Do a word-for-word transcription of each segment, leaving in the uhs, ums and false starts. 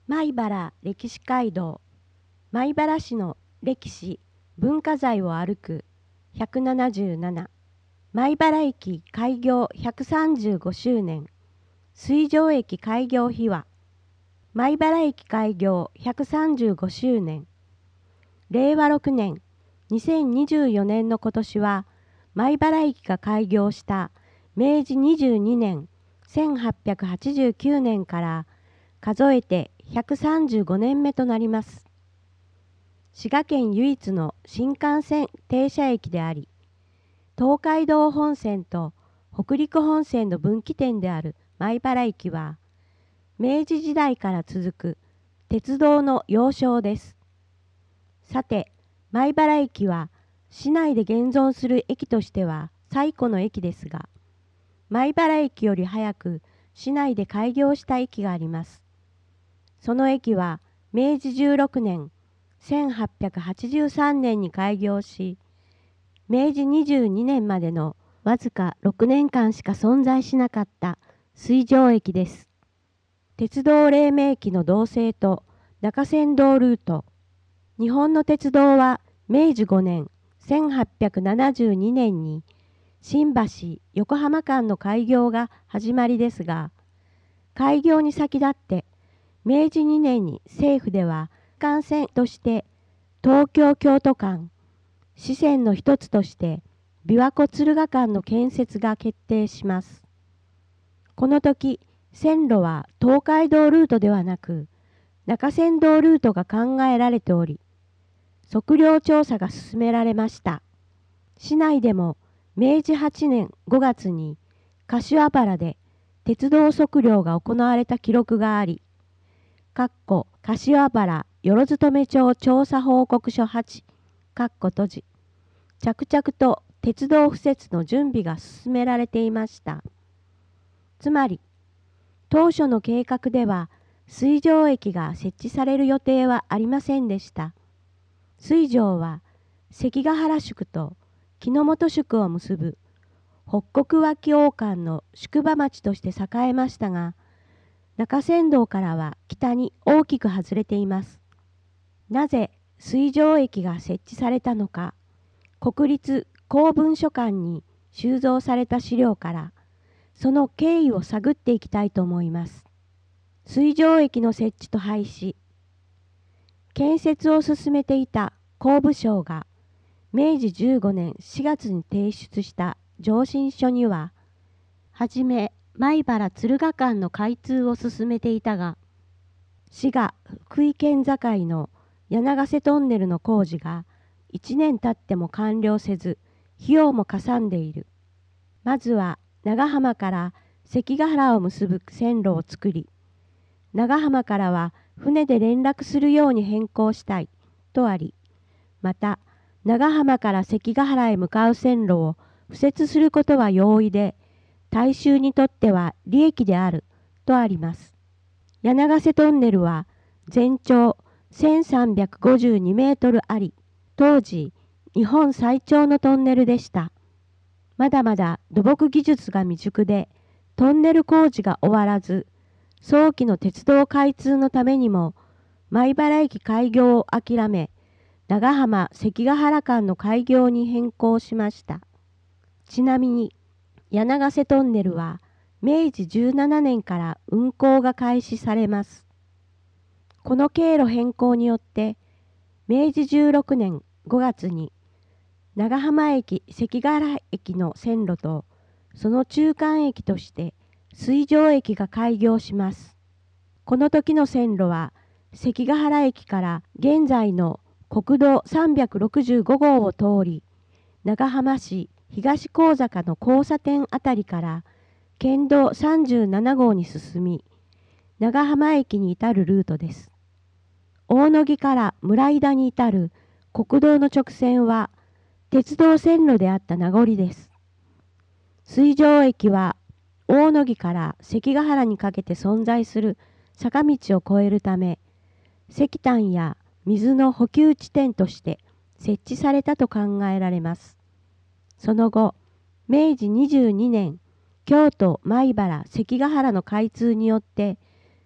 米原歴史街道、米原市の歴史・文化財を歩くひゃくななじゅうなな、米原駅開業ひゃくさんじゅうごしゅうねん、水上駅開業秘話。米原駅開業ひゃくさんじゅうごしゅうねん、れいわろくねん、にせんにじゅうよねんの今年は、米原駅が開業しためいじにじゅうにねん、せんはっぴゃくはちじゅうきゅうねんから数えてひゃくさんじゅうごねんめとなります。滋賀県唯一の新幹線停車駅であり、東海道本線と北陸本線の分岐点である米原駅は、明治時代から続く鉄道の要衝です。さて、米原駅は市内で現存する駅としては最古の駅ですが、米原駅より早く市内で開業した駅があります。その駅はめいじじゅうろくねん、せんはっぴゃくはちじゅうさんねんに開業し、めいじにじゅうにねんまでのわずかろくねんかんしか存在しなかった水上駅です。鉄道黎明期の動線と中山道ルート。日本の鉄道はめいじごねん、せんはっぴゃくななじゅうにねんに新橋・横浜間の開業が始まりですが、開業に先立ってめいじにねんに政府では幹線として東京・京都間、支線の一つとして琵琶湖敦賀間の建設が決定します。この時、線路は東海道ルートではなく中山道ルートが考えられており、測量調査が進められました。市内でもめいじはちねんごがつに柏原で鉄道測量が行われた記録があり、かっこ柏原万留町調査報告書はち、かっこ閉じ、着々と鉄道敷設の準備が進められていました。つまり、当初の計画では水上駅が設置される予定はありませんでした。水上は関ヶ原宿と木之本宿を結ぶ北国脇王間の宿場町として栄えましたが、中山道からは北に大きく外れています。なぜ水上駅が設置されたのか、国立公文書館に収蔵された資料からその経緯を探っていきたいと思います。水上駅の設置と廃止。建設を進めていた工部省がめいじじゅうごねんしがつに提出した上申書には、はじめ米原敦賀間の開通を進めていたが、滋賀・福井県境の柳瀬トンネルの工事がいちねん経っても完了せず、費用もかさんでいる。まずは長浜から関ヶ原を結ぶ線路を作り、長浜からは船で連絡するように変更したいとあり、また長浜から関ヶ原へ向かう線路を敷設することは容易で、大衆にとっては利益であるとあります。柳瀬トンネルは全長せんさんびゃくごじゅうにメートルあり、当時日本最長のトンネルでした。まだまだ土木技術が未熟で、トンネル工事が終わらず、早期の鉄道開通のためにも、米原駅開業を諦め、長浜・関ヶ原間の開業に変更しました。ちなみに、柳瀬トンネルはめいじじゅうななねんから運行が開始されます。この経路変更によって、めいじじゅうろくねんごがつに長浜駅・関ヶ原駅の線路とその中間駅として水上駅が開業します。この時の線路は関ヶ原駅から現在の国道さんびゃくろくじゅうごごうを通り、長浜市東高坂の交差点あたりから県道さんじゅうななごうに進み、長浜駅に至るルートです。大野木から村井田に至る国道の直線は鉄道線路であった名残です。水上駅は大野木から関ヶ原にかけて存在する坂道を越えるため、石炭や水の補給地点として設置されたと考えられます。その後、めいじにじゅうにねん、京都米原関ヶ原の開通によって、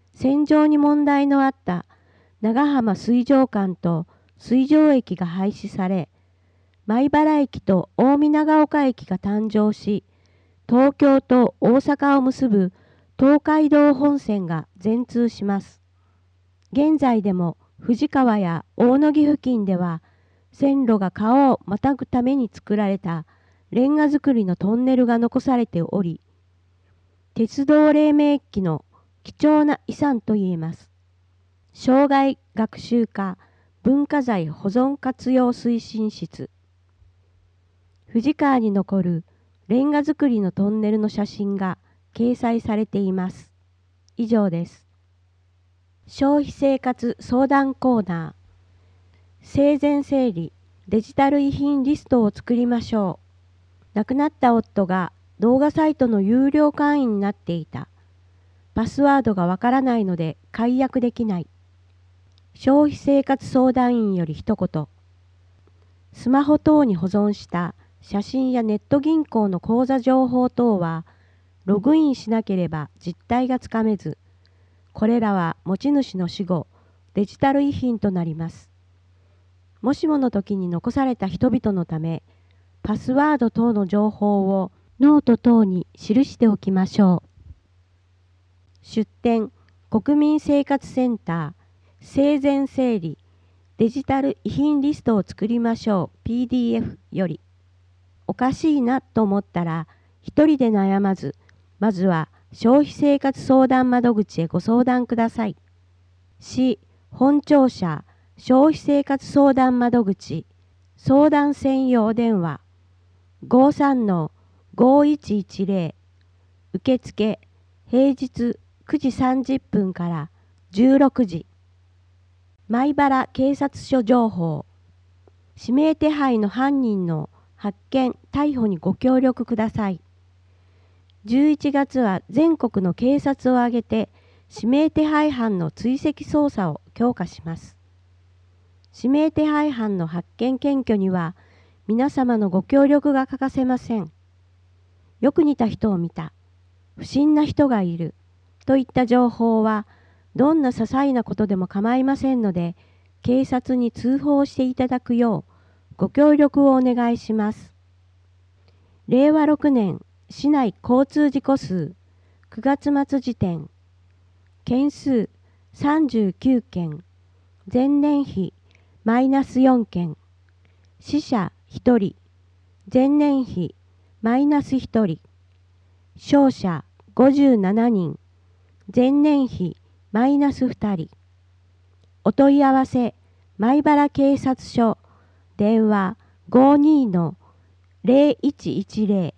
線状に問題のあった長浜水上間と水上駅が廃止され、米原駅と近江長岡駅が誕生し、東京と大阪を結ぶ東海道本線が全通します。現在でも富士川や大野木付近では、線路が川をまたぐために作られたレンガ造りのトンネルが残されており、鉄道黎明期の貴重な遺産といえます。生涯学習課文化財保存活用推進室。富士川に残るレンガ造りのトンネルの写真が掲載されています。以上です。消費生活相談コーナー。生前整理デジタル遺品リストを作りましょう。亡くなった夫が動画サイトの有料会員になっていた。パスワードがわからないので解約できない。消費生活相談員より一言。スマホ等に保存した写真やネット銀行の口座情報等はログインしなければ実態がつかめず、これらは持ち主の死後、デジタル遺品となります。もしもの時に残された人々のため、パスワード等の情報をノート等に記しておきましょう。出典、国民生活センター、生前整理、デジタル遺品リストを作りましょう ピーディーエフ より。おかしいなと思ったら、一人で悩まず、まずは消費生活相談窓口へご相談ください。市本庁舎消費生活相談窓口相談専用電話 ごーさんのごーいちいちゼロ 受付平日くじさんじゅっぷんからじゅうろくじ。米原警察署情報。指名手配の犯人の発見・逮捕にご協力ください。じゅういちがつは全国の警察を挙げて指名手配犯の追跡捜査を強化します。指名手配犯の発見検挙には皆様のご協力が欠かせません。よく似た人を見た、不審な人がいるといった情報はどんな些細なことでも構いませんので、警察に通報していただくようご協力をお願いします。れいわろくねん市内交通事故数くがつ末時点、件数さんじゅうきゅうけん、前年比マイナスよんけん、死者ひとり、前年比マイナスひとり、傷者ごじゅうななにん、前年比マイナスふたり。お問い合わせ米原警察署電話 ごーにーのゼロいちいちゼロ。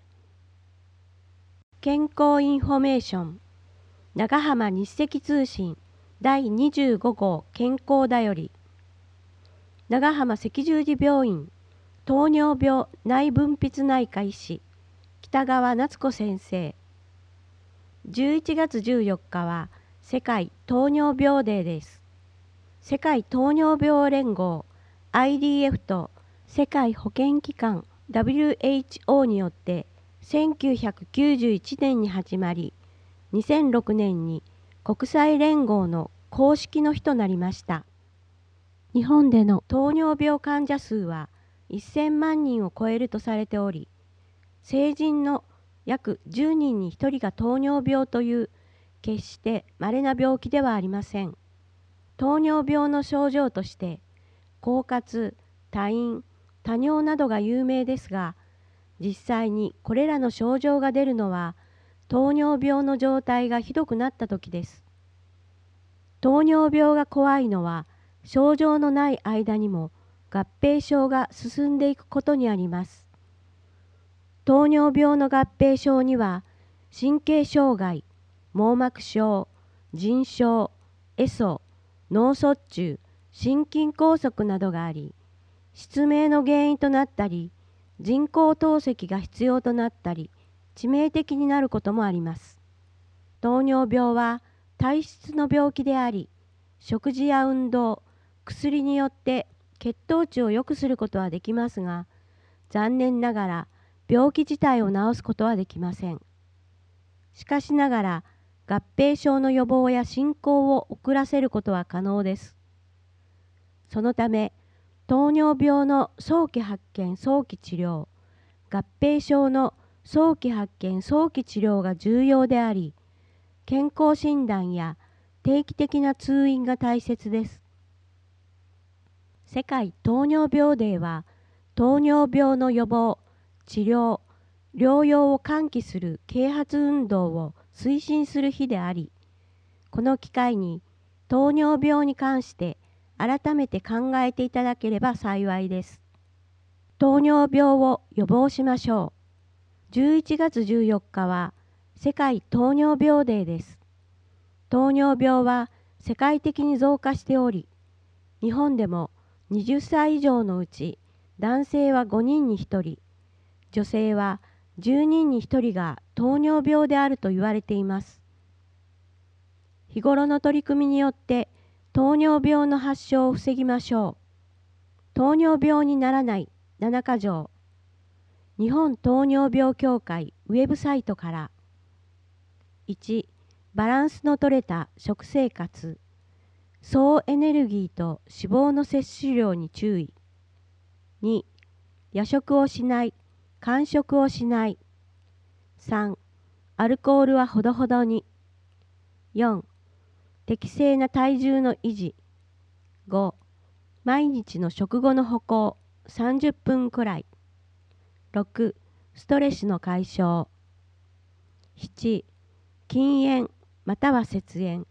健康インフォメーション長浜日赤通信だいにじゅうごごう健康だより。長浜赤十字病院糖尿病内分泌内科医師北川夏子先生。じゅういちがつじゅうよっかは世界糖尿病デーです。世界糖尿病連合 アイディーエフ と世界保健機関 ダブリューエイチオー によってせんきゅうひゃくきゅうじゅういちねんに始まり、にせんろくねんに国際連合の公式の日となりました。日本での糖尿病患者数はせんまんにんを超えるとされており、成人の約じゅうにんにひとりが糖尿病という決して稀な病気ではありません。糖尿病の症状として狡猾、多飲、多尿などが有名ですが、実際にこれらの症状が出るのは糖尿病の状態がひどくなった時です。糖尿病が怖いのは症状のない間にも合併症が進んでいくことにあります。糖尿病の合併症には神経障害、網膜症、腎症、壊疽、脳卒中、心筋梗塞などがあり、失明の原因となったり、人工透析が必要となったり、致命的になることもあります。糖尿病は体質の病気であり、食事や運動、薬によって血糖値を良くすることはできますが、残念ながら病気自体を治すことはできません。しかしながら、 合併症の予防や進行を遅らせることは可能です。そのため、糖尿病の早期発見・早期治療、合併症の早期発見・早期治療が重要であり、健康診断や定期的な通院が大切です。世界糖尿病デーは、糖尿病の予防、治療、療養を喚起する啓発運動を推進する日であり、この機会に糖尿病に関して改めて考えていただければ幸いです。糖尿病を予防しましょう。じゅういちがつじゅうよっかは世界糖尿病デーです。糖尿病は世界的に増加しており、日本でもはたち以上のうち男性はごにんにひとり、女性はじゅうにんにひとりが糖尿病であると言われています。日頃の取り組みによって糖尿病の発症を防ぎましょう。糖尿病にならないななか条。日本糖尿病協会ウェブサイトから。いち、バランスのとれた食生活。総エネルギーと脂肪の摂取量に注意。に、夜食をしない、間食をしない。さん、アルコールはほどほどに。よん、適正な体重の維持。ご、毎日の食後の歩行さんじゅっぷんくらい。ろく、ストレスの解消。なな、禁煙または節煙。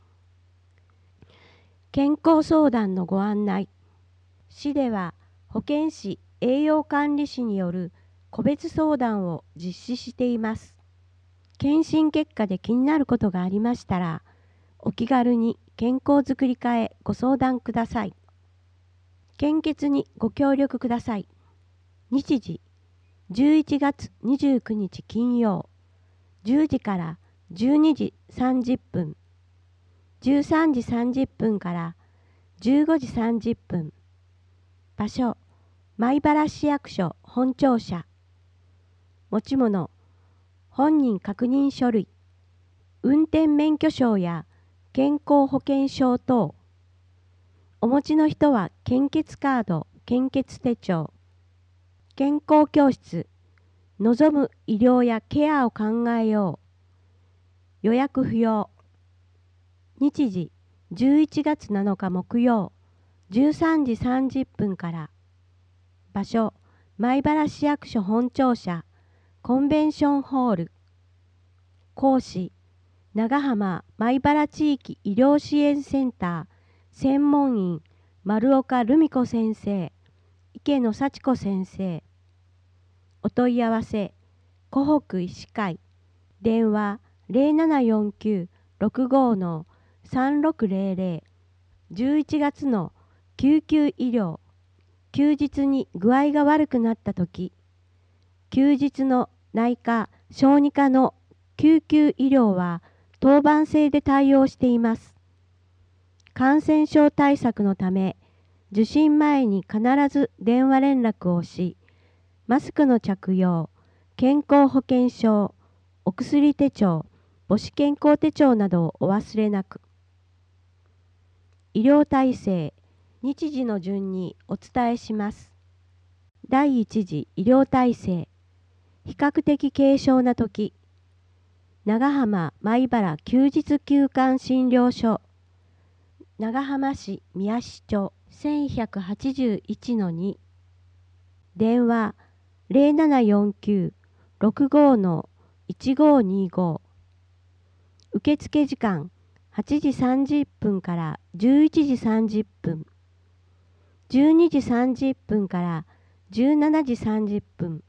健康相談のご案内。市では保健師・栄養管理士による個別相談を実施しています。検診結果で気になることがありましたら、お気軽に健康づくり課へご相談ください。献血にご協力ください。日時、じゅういちがつにじゅうくにち金曜、じゅうじからじゅうにじさんじゅっぷん、じゅうさんじさんじゅっぷんからじゅうごじさんじゅっぷん。場所、米原市役所本庁舎。持ち物、本人確認書類、運転免許証や健康保険証等。お持ちの人は献血カード、献血手帳。健康教室、望む医療やケアを考えよう。予約不要。日時、じゅういちがつなのか木曜、じゅうさんじさんじゅっぷんから。場所、米原市役所本庁舎、コンベンションホール。講師、長浜米原地域医療支援センター専門員丸岡留美子先生、池野幸子先生。お問い合わせ、湖北医師会、電話ゼロななよんきゅう ろくご さんろくゼロゼロ。じゅういちがつの救急医療、休日に具合が悪くなったとき、休日の内科・小児科の救急医療は当番制で対応しています。感染症対策のため、受診前に必ず電話連絡をし、マスクの着用、健康保険証、お薬手帳、母子健康手帳などをお忘れなく。医療体制、日時の順にお伝えします。だいいち次医療体制、比較的軽症なとき、長浜米原休日休館診療所、長浜市宮市町せんひゃくはちじゅういちのに、電話ゼロななよんきゅう ろくご いちごにご。受付時間はちじさんじゅっぷんからじゅういちじさんじゅっぷん、じゅうにじさんじゅっぷんからじゅうしちじさんじゅっぷん。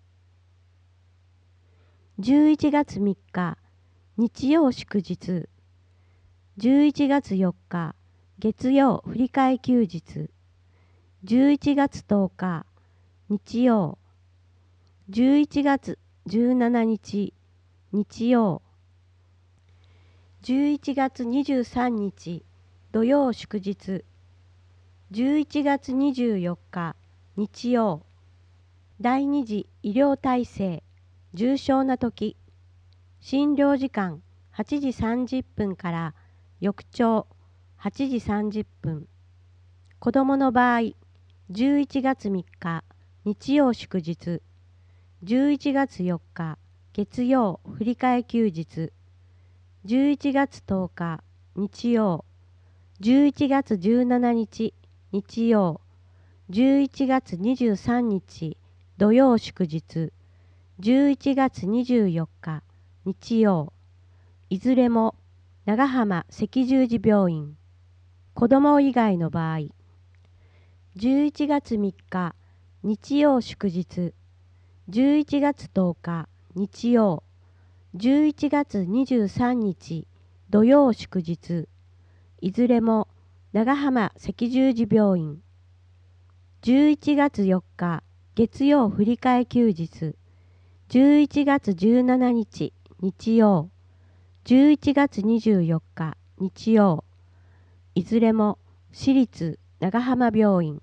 じゅういちがつみっか日曜祝日、じゅういちがつよっか月曜振り替え休日、じゅういちがつとおか日曜、じゅういちがつじゅうしちにち日曜、じゅういちがつにじゅうさんにち土曜祝日、じゅういちがつにじゅうよっか日曜。だいに次医療体制、重症なとき、診療時間はちじさんじゅっぷんから翌朝はちじさんじゅっぷん。子どもの場合、じゅういちがつみっか日曜祝日、じゅういちがつよっか月曜振り替え休日、じゅういちがつとおか日曜、じゅういちがつじゅうしちにち日曜、じゅういちがつにじゅうさんにち土曜祝日、じゅういちがつにじゅうよっか日曜、いずれも長浜赤十字病院。子ども以外の場合、じゅういちがつみっか日曜祝日、じゅういちがつとおか日曜、じゅういちがつにじゅうさんにち土曜祝日、いずれも長浜赤十字病院。じゅういちがつよっか月曜振り替え休日、じゅういちがつじゅうしちにち日曜、じゅういちがつにじゅうよっか日曜、いずれも私立長浜病院。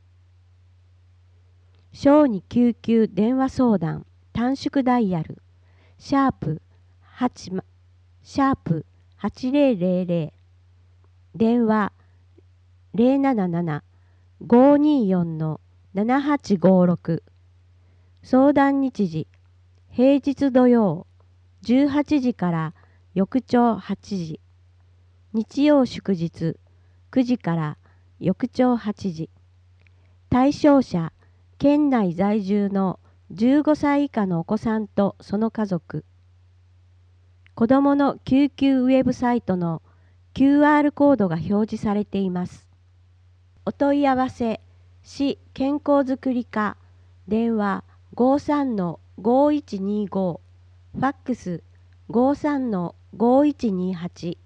小児救急電話相談短縮ダイヤルシャープはちシャープはちぜろぜろぜろ、電話ゼロなななな ごーにーよん のななはちごーろく、相談日時平日土曜じゅうはちじから翌朝はちじ、日曜祝日くじから翌朝はちじ。対象者県内在住のじゅうごさい以下のお子さんとその家族。子どもの救急ウェブサイトの キューアール コードが表示されています。お問い合わせ市健康づくり課、電話 ごーさんのごーいちにーご、ファックス ごーさんのごーいちにーはち。